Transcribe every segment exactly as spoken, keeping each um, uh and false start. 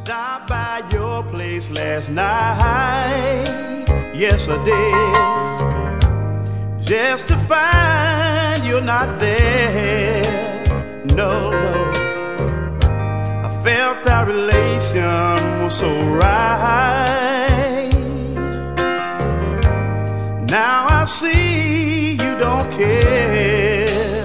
stopped by your place last night. Yes, I did. Just to find you're not there. No, no. I felt our relation was so right. Now I see you don't care.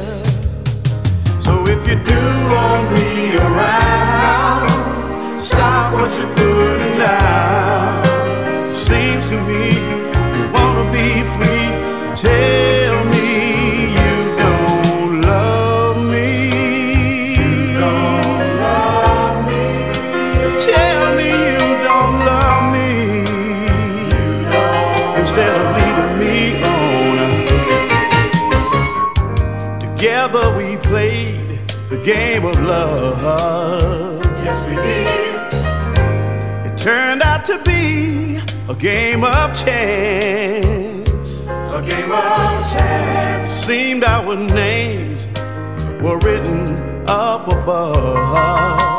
So if you do want me around, stop what you're putting down. Seems to me you wanna be free. Tell me you don't love me. You don't love me. Tell me you don't love me. You don't. Instead of leading me on. Together we played the game of love. Yes, we did. It turned out to be a game of chance. A game of chance. Seemed our names were written up above.